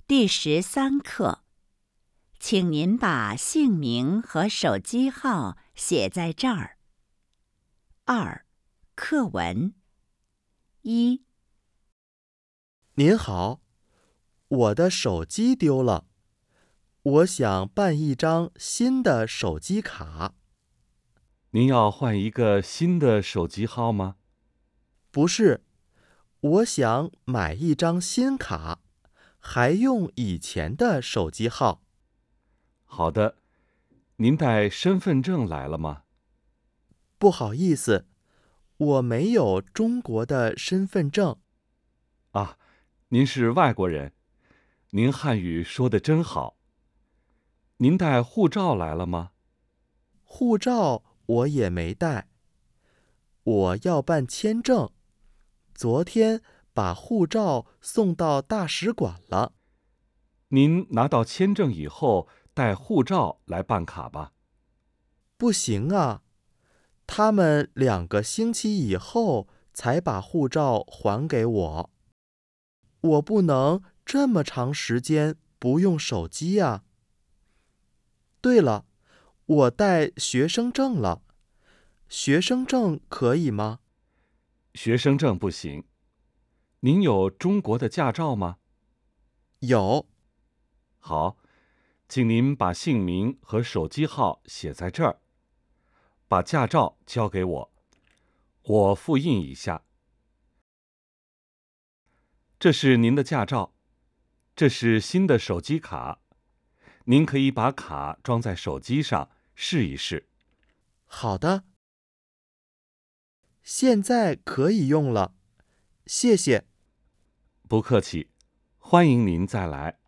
第13课，请您把姓名和手机号写在这儿。2. 课文。1. 您好，我的手机丢了，我想办一张新的手机卡。 您要换一个新的手机号吗？ 不是，我想买一张新卡，还用以前的手机号。 好的，您带身份证来了吗？ 不好意思，我没有中国的身份证。 啊，您是外国人，您汉语说得真好。您带护照来了吗？ 护照我也没带。我要办签证，昨天把护照送到大使馆了。 您拿到签证以后带护照来办卡吧。 不行啊，他们2个星期以后才把护照还给我。我不能这么长时间不用手机啊。对了，我带学生证了，学生证可以吗？ 学生证不行。您有中国的驾照吗？ 有。 好，请您把姓名和手机号写在这儿，把驾照交给我，我复印一下。这是您的驾照，这是新的手机卡，您可以把卡装在手机上试一试。 好的，现在可以用了，谢谢。 不客气，欢迎您再来。